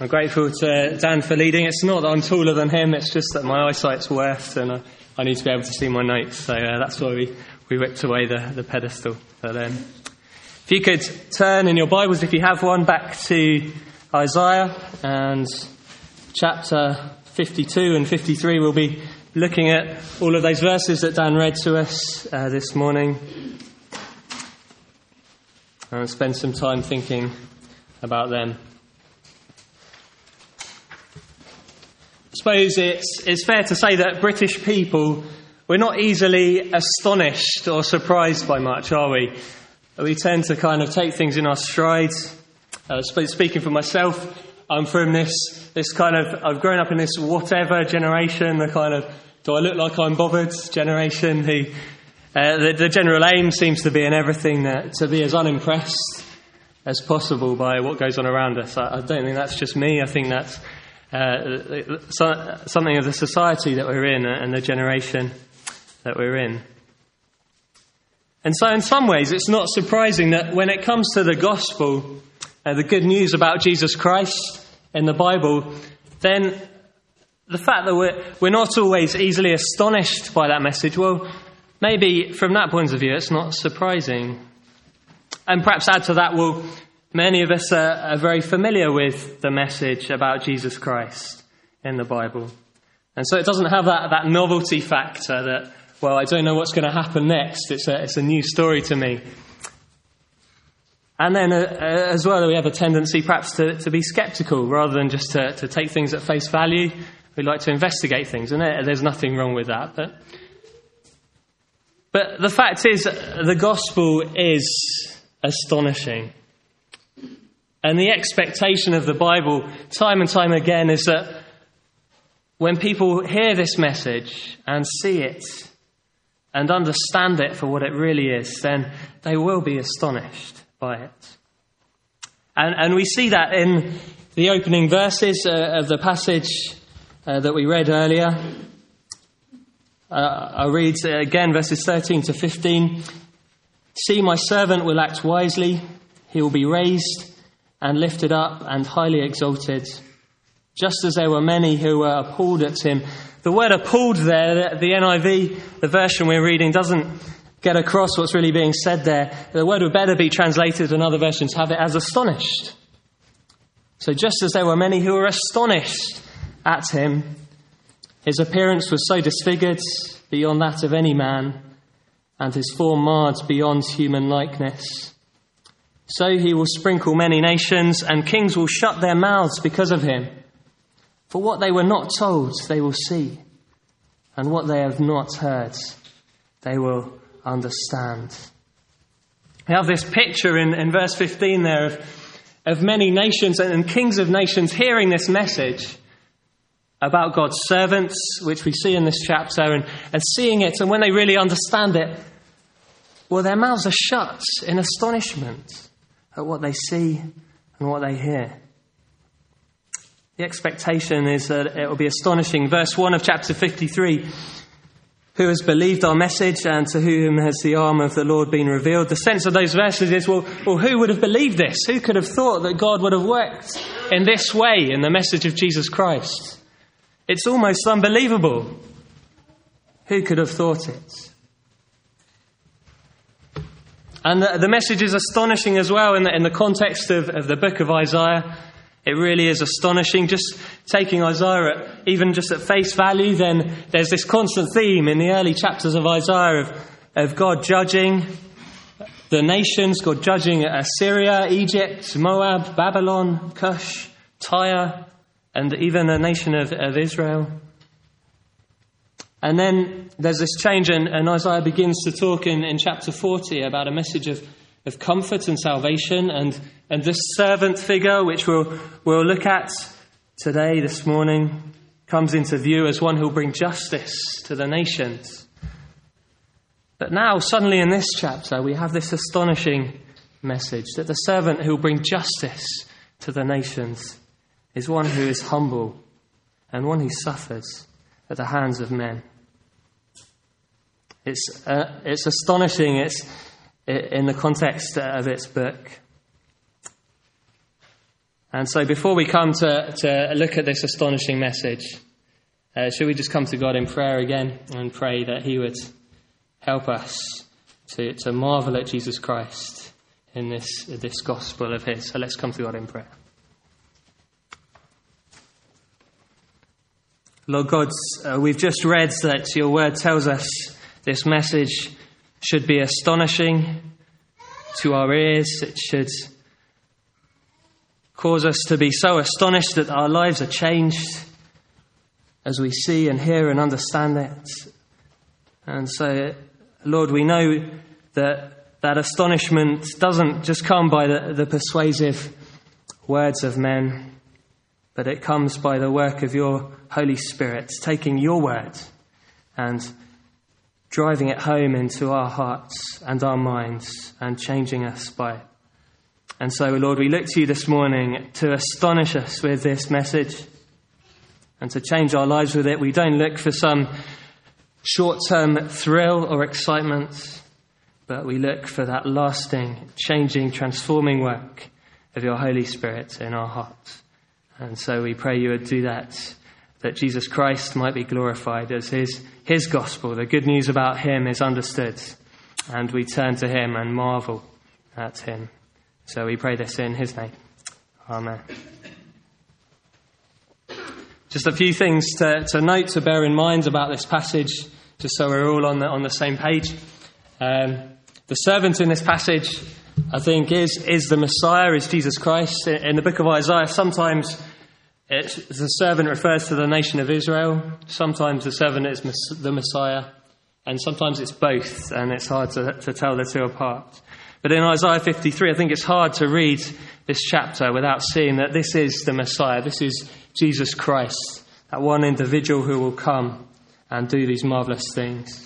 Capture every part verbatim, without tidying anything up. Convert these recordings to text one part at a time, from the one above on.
I'm grateful to Dan for leading. It's not that I'm taller than him, it's just that my eyesight's worse and I, I need to be able to see my notes. So uh, that's why we, we ripped away the, the pedestal. But um, if you could turn in your Bibles, if you have one, back to Isaiah and chapter fifty-two and fifty-three. We'll be looking at all of those verses that Dan read to us uh, this morning. And spend some time thinking about them. I suppose it's it's fair to say that British people, we're not easily astonished or surprised by much, are we? We tend to kind of take things in our stride. Uh, speaking for myself, I'm from this this kind of, I've grown up in this whatever generation, the kind of, do I look like I'm bothered generation, who uh, the, the general aim seems to be in everything that, to be as unimpressed as possible by what goes on around us. I, I don't think that's just me, I think that's Uh, so, something of the society that we're in and the generation that we're in. And so in some ways it's not surprising that when it comes to the gospel, uh, the good news about Jesus Christ in the Bible, then the fact that we're, we're not always easily astonished by that message, well, maybe from that point of view it's not surprising. And perhaps add to that, well, many of us are, are very familiar with the message about Jesus Christ in the Bible. And so it doesn't have that, that novelty factor that, well, I don't know what's going to happen next. It's a, it's a new story to me. And then uh, as well, we have a tendency perhaps to, to be sceptical rather than just to, to take things at face value. We like to investigate things, and there's nothing wrong with that. But, but the fact is, the gospel is astonishing. And the expectation of the Bible, time and time again, is that when people hear this message and see it and understand it for what it really is, then they will be astonished by it. And, and we see that in the opening verses uh, of the passage uh, that we read earlier. Uh, I'll read again verses thirteen to fifteen. See, my servant will act wisely. He will be raised and lifted up and highly exalted, just as there were many who were appalled at him. The word appalled there, the N I V, the version we're reading, doesn't get across what's really being said there. The word would better be translated, and other versions have it as astonished. So just as there were many who were astonished at him, his appearance was so disfigured beyond that of any man, and his form marred beyond human likeness. So he will sprinkle many nations, and kings will shut their mouths because of him. For what they were not told, they will see, and what they have not heard, they will understand. We have this picture in, in verse fifteen there of, of many nations and kings of nations hearing this message about God's servants, which we see in this chapter, and, and seeing it, and when they really understand it, well, their mouths are shut in astonishment at what they see and what they hear. The expectation is that it will be astonishing. Verse one of chapter fifty-three, who has believed our message, and to whom has the arm of the Lord been revealed? The sense of those verses is, well, well, who would have believed this? Who could have thought that God would have worked in this way in the message of Jesus Christ? It's almost unbelievable. Who could have thought it? And the, the message is astonishing as well in the, in the context of, of the book of Isaiah. It really is astonishing. Just taking Isaiah at, even just at face value, then there's this constant theme in the early chapters of Isaiah of, of God judging the nations, God judging Assyria, Egypt, Moab, Babylon, Cush, Tyre, and even the nation of, of Israel. And then there's this change, and, and Isaiah begins to talk in, in chapter forty about a message of, of comfort and salvation, and, and this servant figure, which we'll, we'll look at today, this morning, comes into view as one who will bring justice to the nations. But now, suddenly in this chapter, we have this astonishing message that the servant who will bring justice to the nations is one who is humble and one who suffers at the hands of men. It's uh, it's astonishing. It's in the context of its book. And so before we come to, to look at this astonishing message, uh, should we just come to God in prayer again and pray that he would help us to, to marvel at Jesus Christ in this, this gospel of his. So let's come to God in prayer. Lord God, uh, we've just read that your word tells us this message should be astonishing to our ears. It should cause us to be so astonished that our lives are changed as we see and hear and understand it. And so, Lord, we know that that astonishment doesn't just come by the, the persuasive words of men, but it comes by the work of your Holy Spirit, taking your word and driving it home into our hearts and our minds and changing us by it. And so, Lord, we look to you this morning to astonish us with this message and to change our lives with it. We don't look for some short-term thrill or excitement, but we look for that lasting, changing, transforming work of your Holy Spirit in our hearts. And so we pray you would do that, that Jesus Christ might be glorified as his, his gospel, the good news about him, is understood. And we turn to him and marvel at him. So we pray this in his name. Amen. Just a few things to, to note, to bear in mind about this passage, just so we're all on the, on the same page. Um, the servant in this passage, I think, is, is the Messiah, is Jesus Christ. In the book of Isaiah, sometimes it's, the servant refers to the nation of Israel. Sometimes the servant is the Messiah. And sometimes it's both, and it's hard to, to tell the two apart. But in Isaiah fifty-three, I think it's hard to read this chapter without seeing that this is the Messiah. This is Jesus Christ, that one individual who will come and do these marvellous things.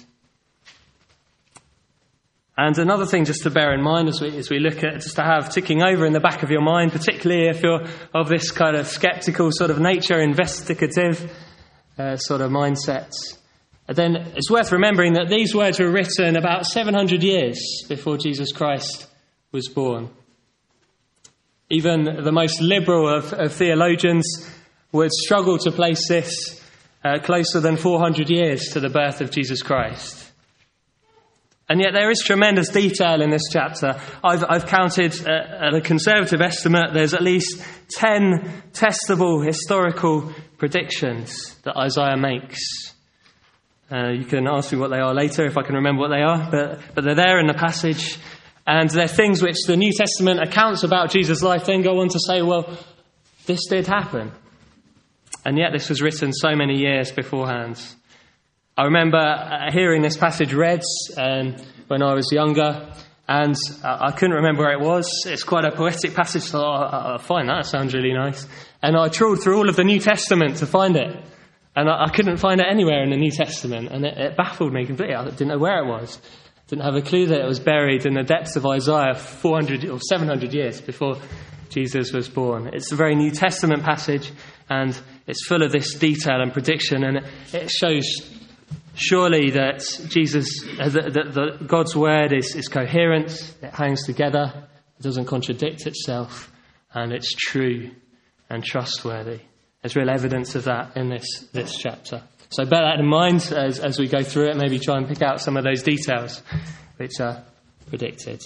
And another thing just to bear in mind as we, as we look at, just to have ticking over in the back of your mind, particularly if you're of this kind of sceptical sort of nature, investigative uh, sort of mindset, then it's worth remembering that these words were written about seven hundred years before Jesus Christ was born. Even the most liberal of, of theologians would struggle to place this uh, closer than four hundred years to the birth of Jesus Christ. And yet there is tremendous detail in this chapter. I've, I've counted, uh, at a conservative estimate, there's at least ten testable historical predictions that Isaiah makes. Uh, you can ask me what they are later if I can remember what they are, but, but they're there in the passage. And they're things which the New Testament accounts about Jesus' life then go on to say, well, this did happen. And yet this was written so many years beforehand. I remember uh, hearing this passage read um, when I was younger, and uh, I couldn't remember where it was. It's quite a poetic passage, so I, I find that sounds really nice. And I trawled through all of the New Testament to find it. And I, I couldn't find it anywhere in the New Testament, and it, it baffled me completely. I didn't know where it was. Didn't have a clue that it was buried in the depths of Isaiah four hundred or seven hundred years before Jesus was born. It's a very New Testament passage, and it's full of this detail and prediction, and it, it shows surely that Jesus, uh, that the, the, God's word is, is coherent, it hangs together, it doesn't contradict itself, and it's true and trustworthy. There's real evidence of that in this, this chapter. So bear that in mind as, as we go through it. Maybe try and pick out some of those details which are predicted.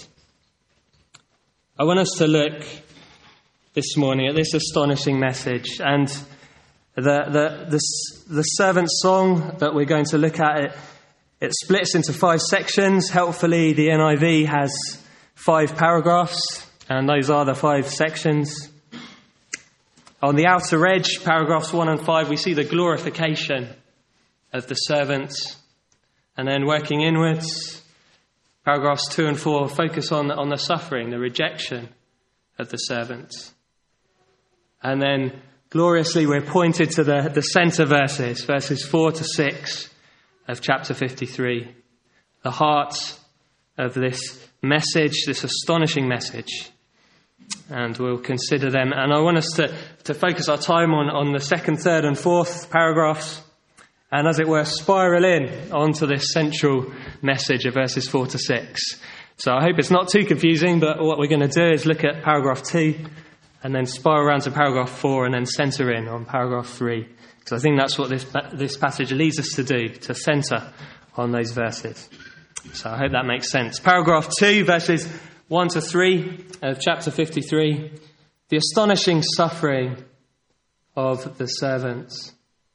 I want us to look this morning at this astonishing message. And the the the, the servant's song that we're going to look at, it, it splits into five sections. Helpfully, the N I V has five paragraphs, and those are the five sections. On the outer edge, paragraphs one and five, we see the glorification of the servant. And then working inwards, paragraphs two and four focus on, on the suffering, the rejection of the servant. And then gloriously we're pointed to the, the centre verses, verses four to six of chapter fifty-three. The heart of this message, this astonishing message. And we'll consider them. And I want us to, to focus our time on, on the second, third and fourth paragraphs. And as it were, spiral in onto this central message of verses four to six. So I hope it's not too confusing, but what we're going to do is look at paragraph two and then spiral around to paragraph four and then centre in on paragraph three. Because I think that's what this this passage leads us to do, to centre on those verses. So I hope that makes sense. Paragraph two, verses one to three of chapter fifty-three. The astonishing suffering of the servants.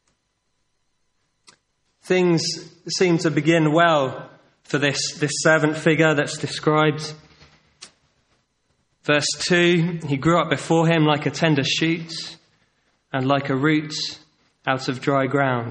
Things seem to begin well for this, this servant figure that's described. Verse two, he grew up before him like a tender shoot and like a root out of dry ground.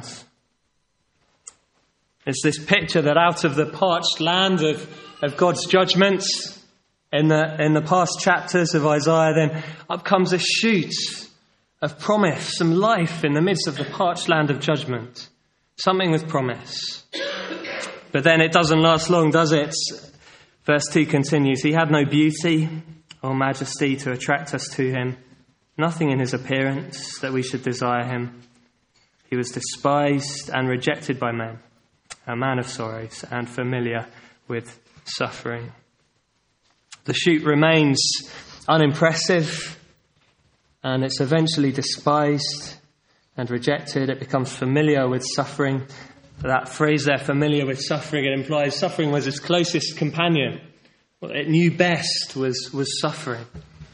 It's this picture that out of the parched land of, of God's judgments in the, in the past chapters of Isaiah, then up comes a shoot of promise, some life in the midst of the parched land of judgment. Something with promise. But then it doesn't last long, does it? Verse two continues, he had no beauty or majesty to attract us to him, nothing in his appearance that we should desire him. He was despised and rejected by men, a man of sorrows and familiar with suffering. The shoot remains unimpressive, and it's eventually despised and rejected. It becomes familiar with suffering. That phrase there, familiar with suffering, it implies suffering was its closest companion. What it knew best was, was suffering.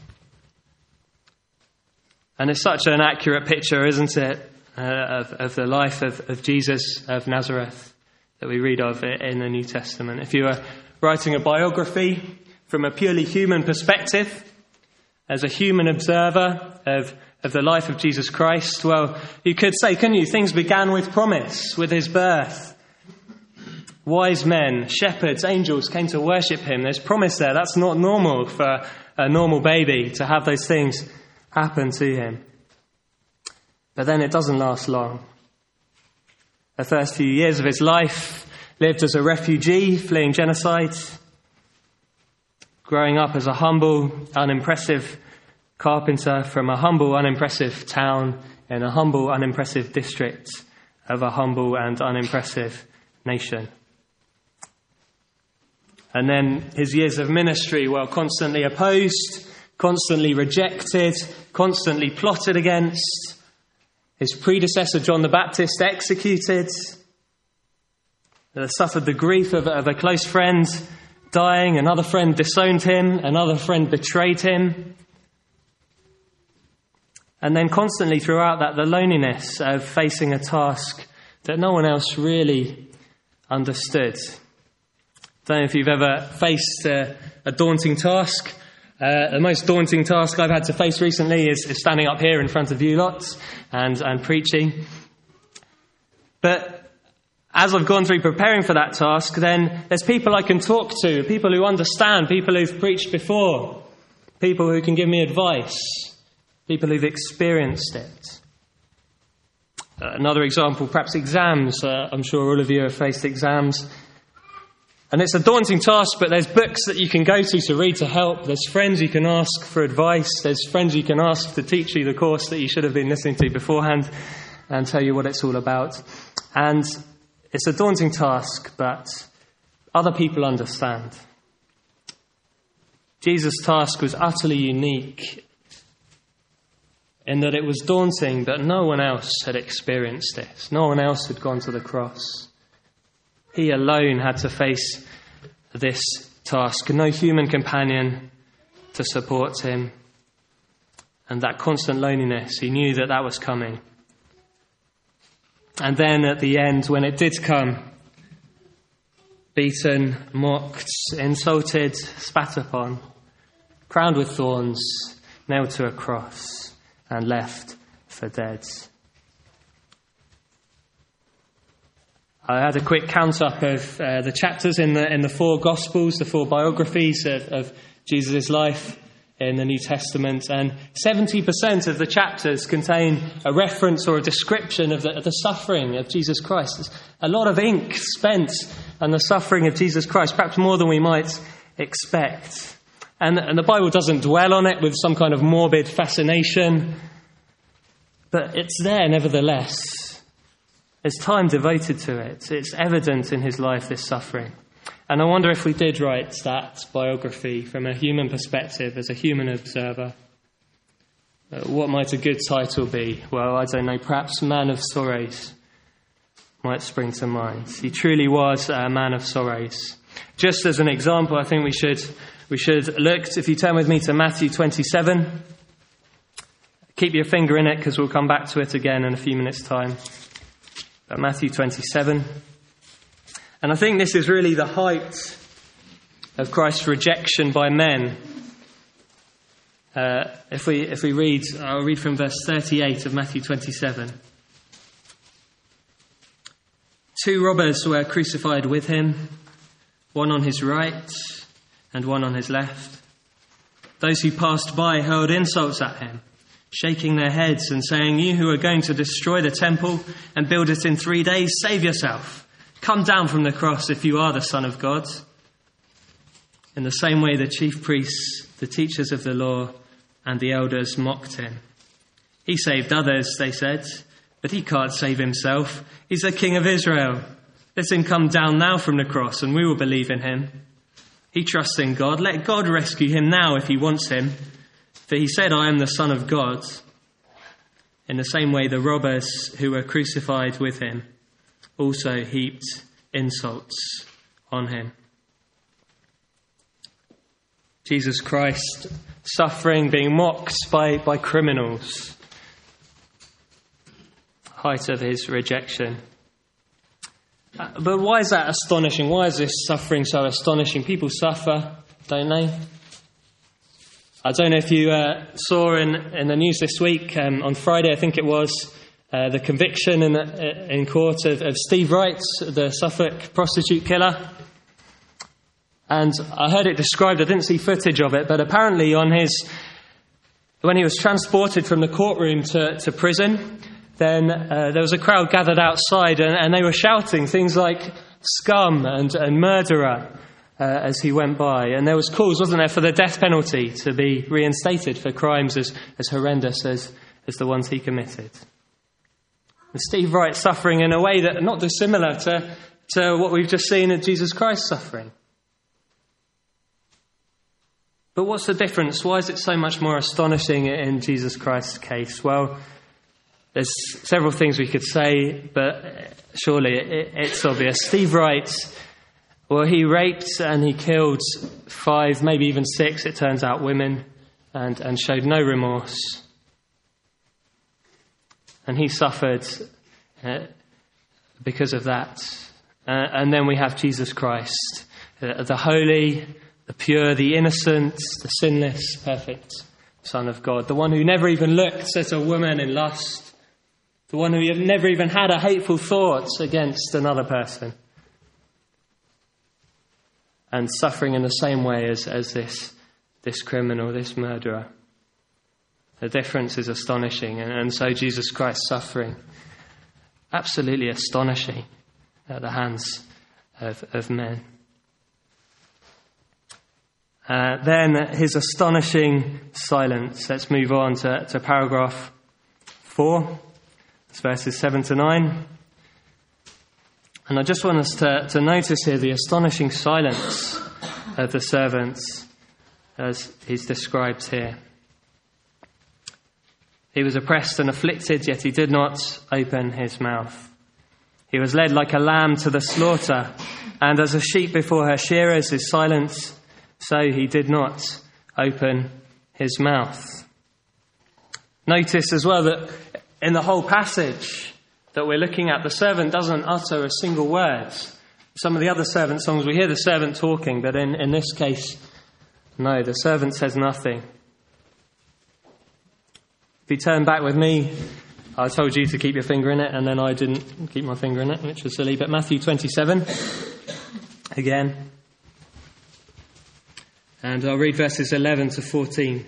And it's such an accurate picture, isn't it, uh, of, of the life of, of Jesus of Nazareth that we read of in the New Testament. If you were writing a biography from a purely human perspective, as a human observer of, of the life of Jesus Christ, well, you could say, couldn't you, things began with promise, with his birth. Wise men, shepherds, angels came to worship him. There's promise there. That's not normal for a normal baby to have those things happen to him. But then it doesn't last long. The first few years of his life lived as a refugee fleeing genocide, growing up as a humble, unimpressive carpenter from a humble, unimpressive town in a humble, unimpressive district of a humble and unimpressive nation. And then his years of ministry were constantly opposed, constantly rejected, constantly plotted against. His predecessor, John the Baptist, executed. He suffered the grief of, of a close friend dying. Another friend disowned him. Another friend betrayed him. And then constantly throughout that, the loneliness of facing a task that no one else really understood. I don't know if you've ever faced a, a daunting task. Uh, the most daunting task I've had to face recently is, is standing up here in front of you lots and, and preaching. But as I've gone through preparing for that task, then there's people I can talk to, people who understand, people who've preached before, people who can give me advice, people who've experienced it. Uh, another example, perhaps exams. Uh, I'm sure all of you have faced exams. And it's a daunting task, but there's books that you can go to to read to help. There's friends you can ask for advice. There's friends you can ask to teach you the course that you should have been listening to beforehand and tell you what it's all about. And it's a daunting task, but other people understand. Jesus' task was utterly unique in that it was daunting, but no one else had experienced this. No one else had gone to the cross. He alone had to face this task. No human companion to support him. And that constant loneliness, he knew that that was coming. And then at the end, when it did come, beaten, mocked, insulted, spat upon, crowned with thorns, nailed to a cross, and left for dead. I had a quick count up of uh, the chapters in the in the four Gospels, the four biographies of, of Jesus' life in the New Testament, and seventy percent of the chapters contain a reference or a description of the, of the suffering of Jesus Christ. There's a lot of ink spent on the suffering of Jesus Christ, perhaps more than we might expect. And, and the Bible doesn't dwell on it with some kind of morbid fascination, but it's there nevertheless. There's time devoted to it. It's evident in his life, this suffering. And I wonder if we did write that biography from a human perspective, as a human observer, Uh, what might a good title be? Well, I don't know, perhaps Man of Sorrows might spring to mind. He truly was a man of sorrows. Just as an example, I think we should we should look, if you turn with me to Matthew twenty-seven. Keep your finger in it because we'll come back to it again in a few minutes' time. But Matthew twenty-seven. And I think this is really the height of Christ's rejection by men. Uh, if we if we read, I'll read from verse thirty-eight of Matthew twenty-seven. Two robbers were crucified with him, one on his right and one on his left. Those who passed by hurled insults at him, shaking their heads and saying, "You who are going to destroy the temple and build it in three days, save yourself. Come down from the cross if you are the Son of God." In the same way, the chief priests, the teachers of the law, and the elders mocked him. "He saved others," they said, "but he can't save himself. He's the King of Israel. Let him come down now from the cross and we will believe in him. He trusts in God. Let God rescue him now if he wants him. For he said, 'I am the Son of God.'" In the same way, the robbers who were crucified with him also heaped insults on him. Jesus Christ suffering, being mocked by, by criminals. Height of his rejection. Uh, but why is that astonishing? Why is this suffering so astonishing? People suffer, don't they? I don't know if you uh, saw in, in the news this week, um, on Friday I think it was, uh, the conviction in, the, in court of, of Steve Wright, the Suffolk prostitute killer. And I heard it described, I didn't see footage of it, but apparently on his, when he was transported from the courtroom to, to prison, then uh, there was a crowd gathered outside and, and they were shouting things like scum and, and murderer uh, as he went by. And there was calls, wasn't there, for the death penalty to be reinstated for crimes as, as horrendous as, as the ones he committed. And Steve Wright suffering in a way that not dissimilar to, to what we've just seen at Jesus Christ suffering. But what's the difference? Why is it so much more astonishing in Jesus Christ's case? Well, there's several things we could say, but surely it's obvious. Steve Wright, well, he raped and he killed five, maybe even six, it turns out, women, and, and showed no remorse. And he suffered uh, because of that. Uh, and then we have Jesus Christ, uh, the holy, the pure, the innocent, the sinless, perfect Son of God, the one who never even looked at a woman in lust, the one who never even had a hateful thought against another person, and suffering in the same way as, as this, this criminal, this murderer. The difference is astonishing, and, and so Jesus Christ suffering, absolutely astonishing at the hands of, of men. Uh, then his astonishing silence. Let's move on to, to paragraph four. It's verses seven to nine. And I just want us to, to notice here the astonishing silence of the servants as he's described here. He was oppressed and afflicted, yet he did not open his mouth. He was led like a lamb to the slaughter, and as a sheep before her shearers is silent, so he did not open his mouth. Notice as well that in the whole passage that we're looking at, the servant doesn't utter a single word. Some of the other servant songs, we hear the servant talking, but in, in this case, no, the servant says nothing. If you turn back with me, I told you to keep your finger in it, and then I didn't keep my finger in it, which was silly. But Matthew twenty-seven, again. And I'll read verses eleven to fourteen.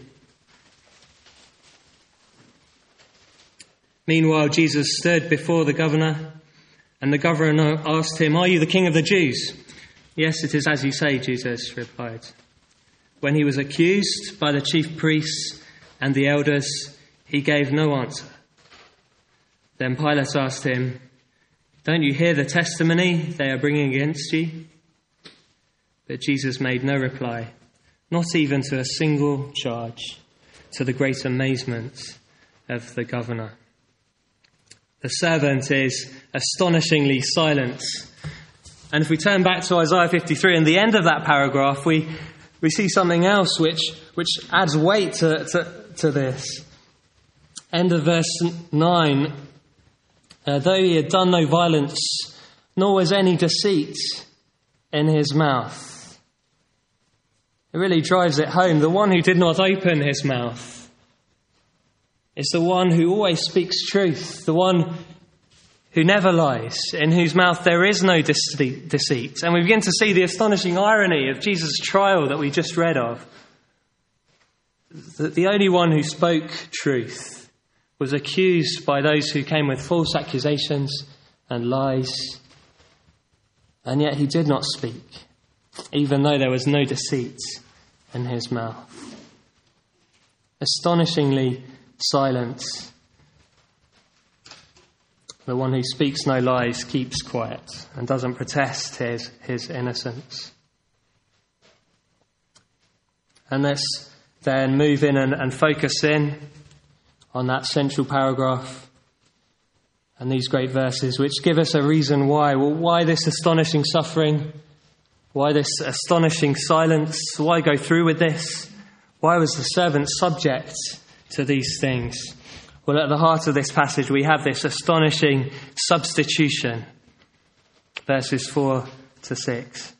Meanwhile, Jesus stood before the governor, and the governor asked him, "Are you the king of the Jews?" "Yes, it is as you say," Jesus replied. When he was accused by the chief priests and the elders, he gave no answer. Then Pilate asked him, "Don't you hear the testimony they are bringing against you?" But Jesus made no reply, not even to a single charge. to the great amazement of the governor. The servant is astonishingly silent. And if we turn back to Isaiah fifty-three, and the end of that paragraph, we, we see something else which, which adds weight to, to, to this. End of verse nine. Uh, though he had done no violence, nor was any deceit in his mouth. It really drives it home. The one who did not open his mouth is the one who always speaks truth, the one who never lies, in whose mouth there is no deceit. And we begin to see the astonishing irony of Jesus' trial that we just read of. That the only one who spoke truth was accused by those who came with false accusations and lies. And yet he did not speak, even though there was no deceit in his mouth. Astonishingly silent. The one who speaks no lies keeps quiet and doesn't protest his, his innocence. And let's then move in and, and focus in on that central paragraph and these great verses, which give us a reason why. Well, why this astonishing suffering? Why this astonishing silence? Why go through with this? Why was the servant subject to these things? Well, at the heart of this passage, we have this astonishing substitution. Verses four to six.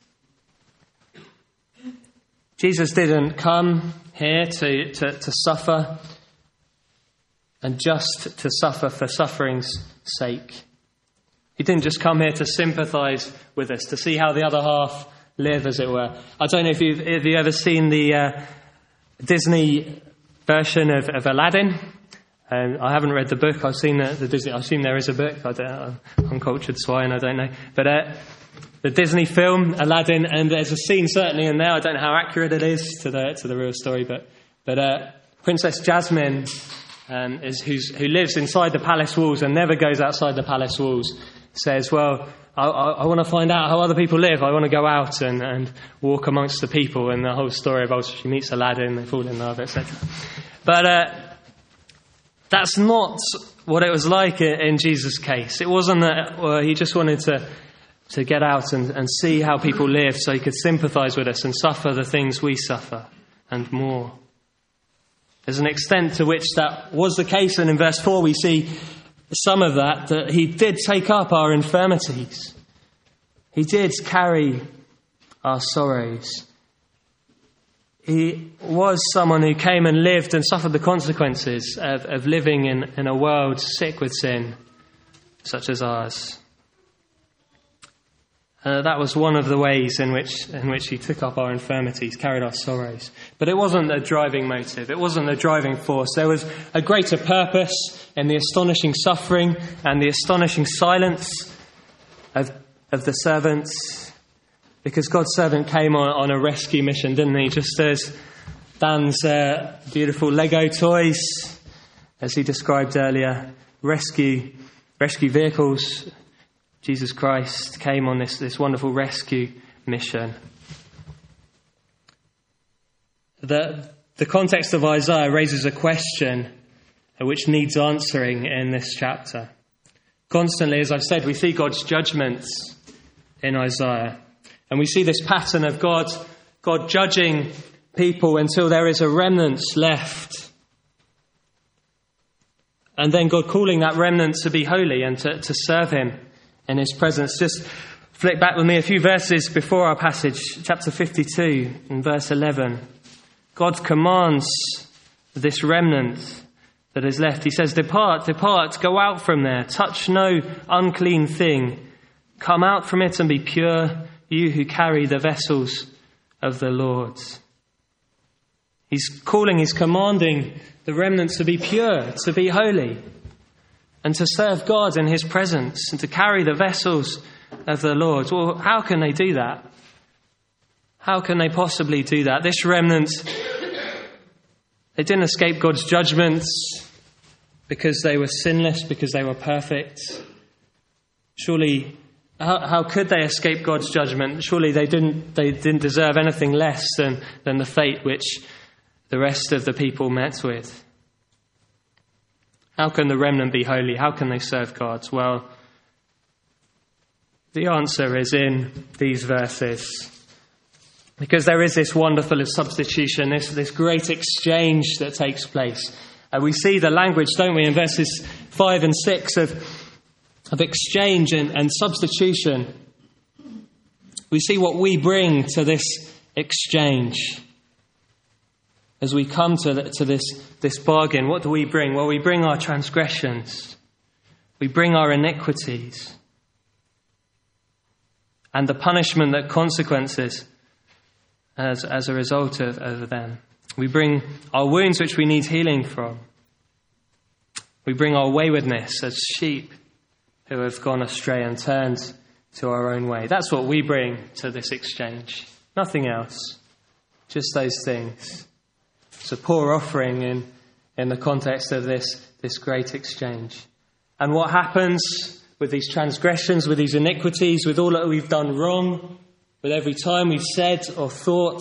Jesus didn't come here to, to, to suffer and just to suffer for suffering's sake. He didn't just come here to sympathise with us, to see how the other half live, as it were. I don't know if you've, if you've ever seen the uh, Disney version of, of Aladdin. Um, I haven't read the book. I've seen the, the Disney. I assume there is a book. I don't, I'm uncultured swine. I don't know. But uh, the Disney film Aladdin, and there's a scene certainly in there. I don't know how accurate it is to the to the real story, but but uh, Princess Jasmine, um, is who's, who lives inside the palace walls and never goes outside the palace walls, says, "Well, I, I, I want to find out how other people live. I want to go out and, and walk amongst the people." And the whole story about she meets Aladdin, they fall in love, et cetera. But uh, that's not what it was like in Jesus' case. It wasn't that well, he just wanted to, to get out and, and see how people live so he could sympathise with us and suffer the things we suffer and more. There's an extent to which that was the case, and in verse four we see some of that, that he did take up our infirmities. He did carry our sorrows. He was someone who came and lived and suffered the consequences of, of living in, in a world sick with sin, such as ours. Uh, that was one of the ways in which in which he took up our infirmities, carried our sorrows. But it wasn't a driving motive. It wasn't a driving force. There was a greater purpose in the astonishing suffering and the astonishing silence of, of the servants. Because God's servant came on, on a rescue mission, didn't he? Just as Dan's uh, beautiful Lego toys, as he described earlier, rescue rescue vehicles. Jesus Christ came on this, this wonderful rescue mission. The, the context of Isaiah raises a question which needs answering in this chapter. Constantly, as I've said, we see God's judgments in Isaiah. And we see this pattern of God, God judging people until there is a remnant left. And then God calling that remnant to be holy and to, to serve him in his presence. Just flick back with me a few verses before our passage, chapter fifty-two and verse eleven. God commands this remnant that is left. He says, "Depart, depart, go out from there, touch no unclean thing. Come out from it and be pure, you who carry the vessels of the Lord." He's calling, he's commanding the remnant to be pure, to be holy, and to serve God in his presence, and to carry the vessels of the Lord. Well, how can they do that? How can they possibly do that? This remnant, they didn't escape God's judgments because they were sinless, because they were perfect. Surely, how, how could they escape God's judgment? Surely they didn't they didn't deserve anything less than, than the fate which the rest of the people met with. How can the remnant be holy? How can they serve God? Well, the answer is in these verses. Because there is this wonderful substitution, this, this great exchange that takes place. And we see the language, don't we, in verses five and six of, of exchange and, and substitution. We see what we bring to this exchange. As we come to, the, to this, this bargain, what do we bring? Well, we bring our transgressions. We bring our iniquities. And the punishment that consequences as, as a result of, of them. We bring our wounds which we need healing from. We bring our waywardness as sheep who have gone astray and turned to our own way. That's what we bring to this exchange. Nothing else. Just those things. It's a poor offering in, in the context of this, this great exchange. And what happens with these transgressions, with these iniquities, with all that we've done wrong, with every time we've said or thought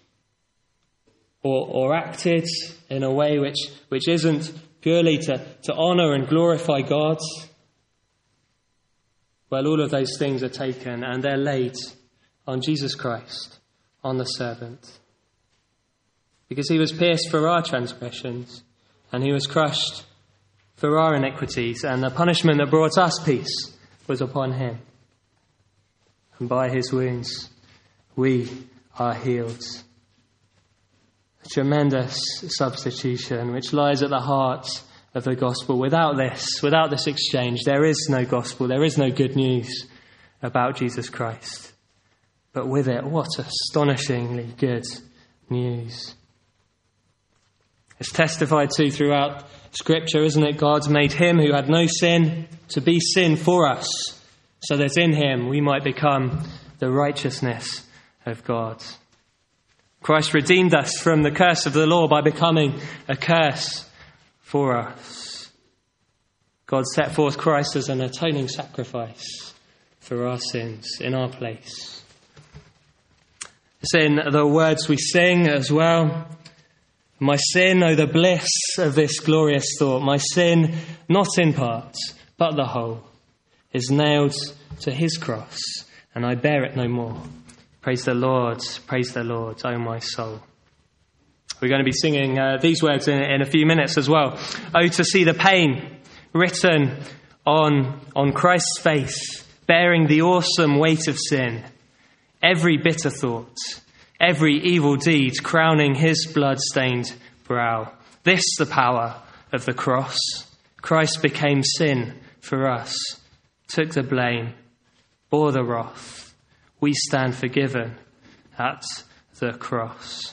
or, or acted in a way which, which isn't purely to, to honour and glorify God? Well, all of those things are taken and they're laid on Jesus Christ, on the servant. Because he was pierced for our transgressions and he was crushed for our iniquities, and the punishment that brought us peace was upon him. And by his wounds we are healed. A tremendous substitution which lies at the heart of the gospel. Without this, without this exchange, there is no gospel, there is no good news about Jesus Christ. But with it, what astonishingly good news. It's testified to throughout Scripture, isn't it? God's made him who had no sin to be sin for us, so that in him we might become the righteousness of God. Christ redeemed us from the curse of the law by becoming a curse for us. God set forth Christ as an atoning sacrifice for our sins in our place. It's in the words we sing as well. My sin, oh the bliss of this glorious thought, my sin, not in part, but the whole, is nailed to his cross, and I bear it no more. Praise the Lord, praise the Lord, oh my soul. We're going to be singing uh, these words in, in a few minutes as well. Oh, to see the pain written on, on Christ's face, bearing the awesome weight of sin, every bitter thought, every evil deed crowning his blood-stained brow. This the power of the cross. Christ became sin for us, took the blame, bore the wrath. We stand forgiven at the cross.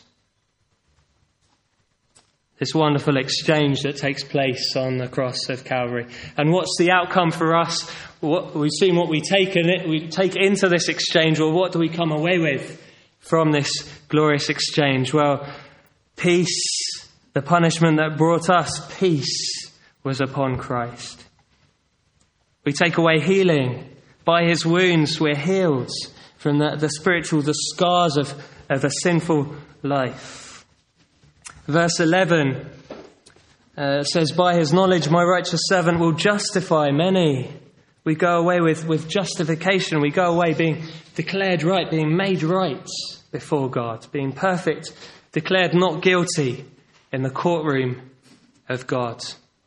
This wonderful exchange that takes place on the cross of Calvary. And what's the outcome for us? What, we've seen what we take in it. We take into this exchange. Well, what do we come away with from this glorious exchange? Well, peace. The punishment that brought us peace was upon Christ. We take away healing. By his wounds we're healed from the, the spiritual, the scars of, of a sinful life. Verse eleven uh, says, by his knowledge my righteous servant will justify many. We go away with, with justification. We go away being declared right, being made right before God, being perfect, declared not guilty in the courtroom of God.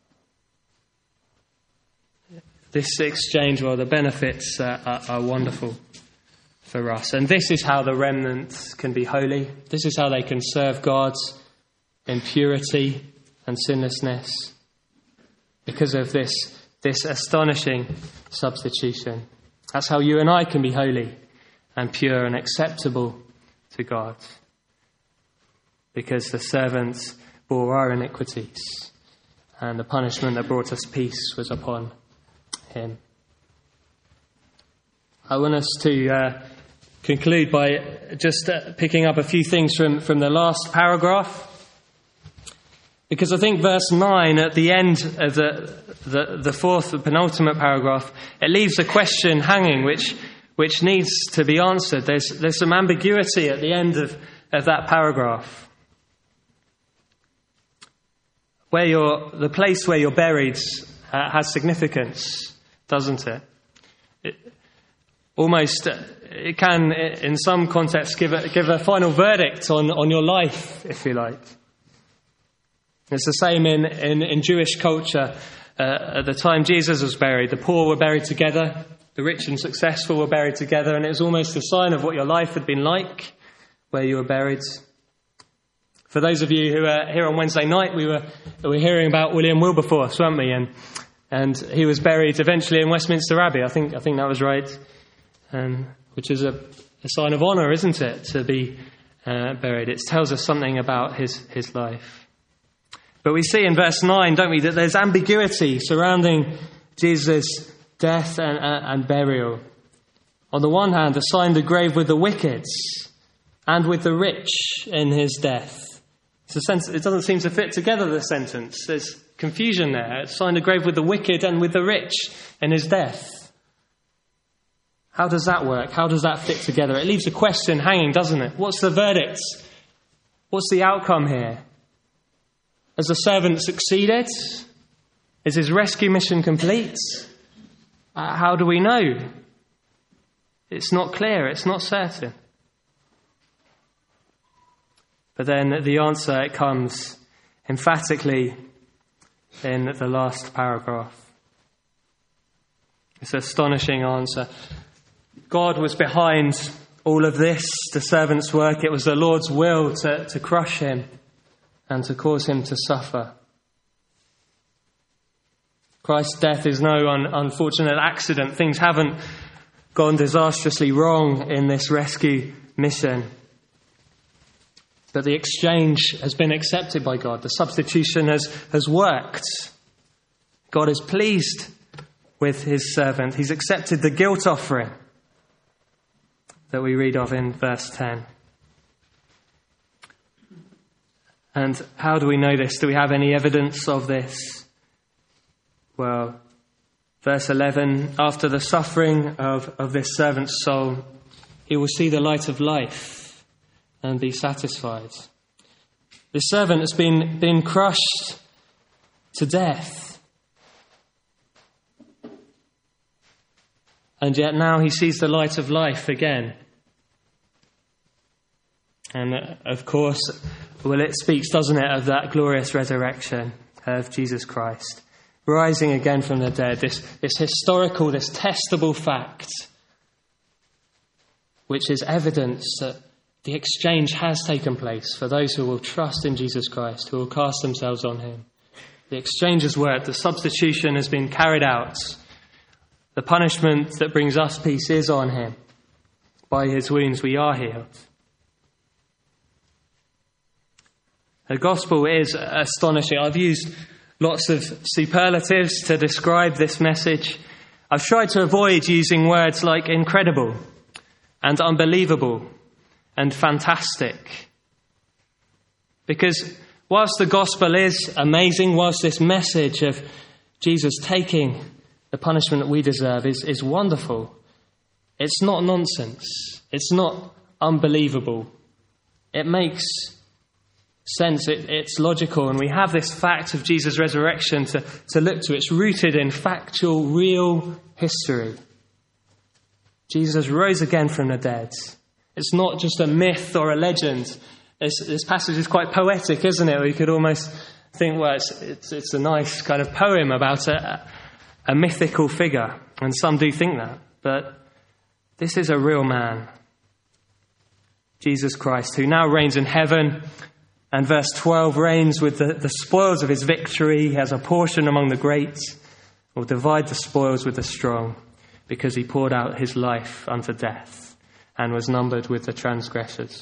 This exchange, well, the benefits uh, are, are wonderful for us. And this is how the remnant can be holy. This is how they can serve God in purity and sinlessness, because of this, this astonishing substitution. That's how you and I can be holy and pure and acceptable to God, because the servants bore our iniquities and the punishment that brought us peace was upon him. I want us to uh, conclude by just uh, picking up a few things from, from the last paragraph, because I think verse nine at the end of the, the, the fourth, the penultimate paragraph, it leaves a question hanging which which needs to be answered. There's, there's some ambiguity at the end of, of that paragraph. where you're, the place where you're buried uh, has significance, doesn't it? It almost, uh, it can, in some contexts, give a, give a final verdict on, on your life, if you like. It's the same in, in, in Jewish culture. Uh, at the time Jesus was buried, the poor were buried together, the rich and successful were buried together, and it was almost a sign of what your life had been like, where you were buried. For those of you who are here on Wednesday night, we were we were hearing about William Wilberforce, weren't we? And and he was buried eventually in Westminster Abbey. I think I think that was right, um, which is a, a sign of honour, isn't it, to be uh, buried? It tells us something about his his life. But we see in verse nine, don't we, that there's ambiguity surrounding Jesus' death and, uh, and burial. On the one hand, assigned a grave with the wicked and with the rich in his death. It's a sense, it doesn't seem to fit together, the sentence. There's confusion there. Assigned a grave with the wicked and with the rich in his death. How does that work? How does that fit together? It leaves a question hanging, doesn't it? What's the verdict? What's the outcome here? Has the servant succeeded? Is his rescue mission complete? Uh, how do we know? It's not clear. It's not certain. But then the answer, it comes emphatically in the last paragraph. It's an astonishing answer. God was behind all of this, the servant's work. It was the Lord's will to, to crush him and to cause him to suffer. Christ's death is no un- unfortunate accident. Things haven't gone disastrously wrong in this rescue mission. But the exchange has been accepted by God. The substitution has, has worked. God is pleased with his servant. He's accepted the guilt offering that we read of in verse ten. And how do we know this? Do we have any evidence of this? Well, verse eleven, after the suffering of, of this servant's soul, he will see the light of life and be satisfied. This servant has been, been crushed to death. And yet now he sees the light of life again. And uh, of course, well, it speaks, doesn't it, of that glorious resurrection of Jesus Christ, rising again from the dead, this, this historical, this testable fact, which is evidence that the exchange has taken place for those who will trust in Jesus Christ, who will cast themselves on him. The exchange has worked. The substitution has been carried out. The punishment that brings us peace is on him. By his wounds we are healed. The gospel is astonishing. I've used lots of superlatives to describe this message. I've tried to avoid using words like incredible and unbelievable and fantastic. Because whilst the gospel is amazing, whilst this message of Jesus taking the punishment that we deserve is, is wonderful, it's not nonsense. It's not unbelievable. It makes sense, it, it's logical, and we have this fact of Jesus' resurrection to, to look to. It's rooted in factual, real history. Jesus rose again from the dead. It's not just a myth or a legend. It's, this passage is quite poetic, isn't it? We could almost think, well, it's, it's, it's a nice kind of poem about a, a mythical figure, and some do think that. But this is a real man, Jesus Christ, who now reigns in heaven. And verse twelve, reigns with the, the spoils of his victory. He has a portion among the great, will divide the spoils with the strong, because he poured out his life unto death and was numbered with the transgressors.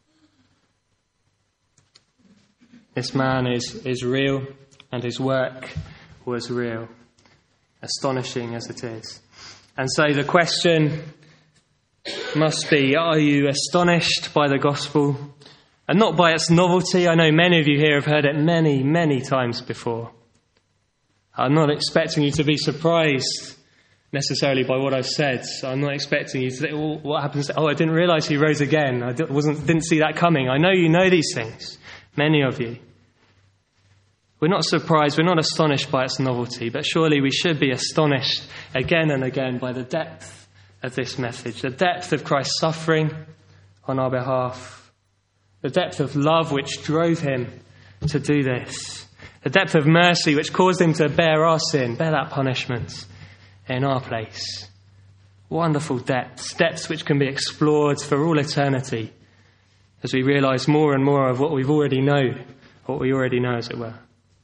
This man is, is real, and his work was real, astonishing as it is. And so the question must be, are you astonished by the gospel? And not by its novelty. I know many of you here have heard it many, many times before. I'm not expecting you to be surprised necessarily by what I've said. I'm not expecting you to say, well, what happens? Oh, I didn't realise he rose again. I wasn't, didn't see that coming. I know you know these things, many of you. We're not surprised, we're not astonished by its novelty, but surely we should be astonished again and again by the depth of this message, the depth of Christ's suffering on our behalf, the depth of love which drove him to do this, the depth of mercy which caused him to bear our sin, bear that punishment in our place. Wonderful depths, depths which can be explored for all eternity as we realise more and more of what we've already know, what we already know, as it were.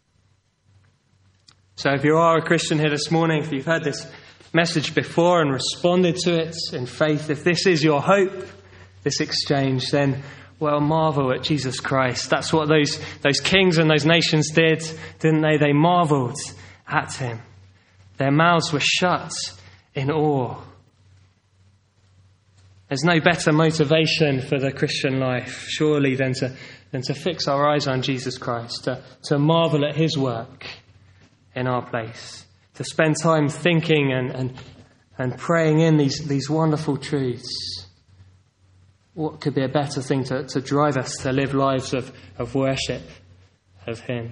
So if you are a Christian here this morning, if you've heard this message before and responded to it in faith, if this is your hope, this exchange, then, well, marvel at Jesus Christ. That's what those, those kings and those nations did, didn't they? They marvelled at him. Their mouths were shut in awe. There's no better motivation for the Christian life, surely, than to, than to fix our eyes on Jesus Christ, to, to marvel at his work in our place, to spend time thinking and, and, and praying in these, these wonderful truths. What could be a better thing to, to drive us to live lives of, of worship of him?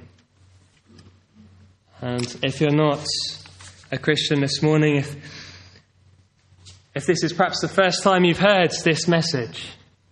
And if you're not a Christian this morning, if, if this is perhaps the first time you've heard this message,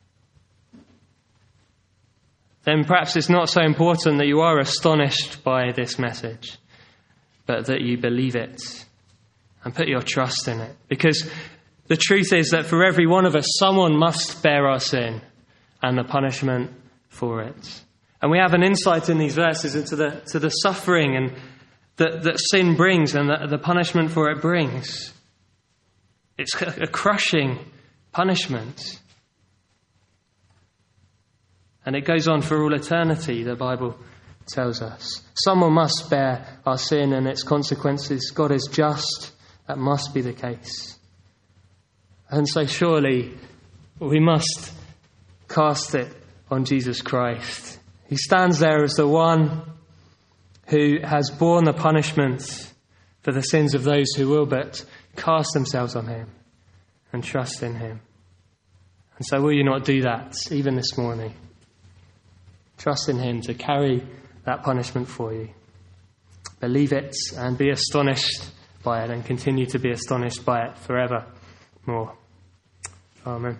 then perhaps it's not so important that you are astonished by this message, but that you believe it and put your trust in it. Because the truth is that for every one of us, someone must bear our sin and the punishment for it. And we have an insight in these verses into the to the suffering and that, that sin brings and the, the punishment for it brings. It's a crushing punishment. And it goes on for all eternity, the Bible tells us. Someone must bear our sin and its consequences. God is just. That must be the case. And so surely we must cast it on Jesus Christ. He stands there as the one who has borne the punishment for the sins of those who will but cast themselves on him and trust in him. And so will you not do that even this morning? Trust in him to carry that punishment for you. Believe it and be astonished by it and continue to be astonished by it forever more. Amen.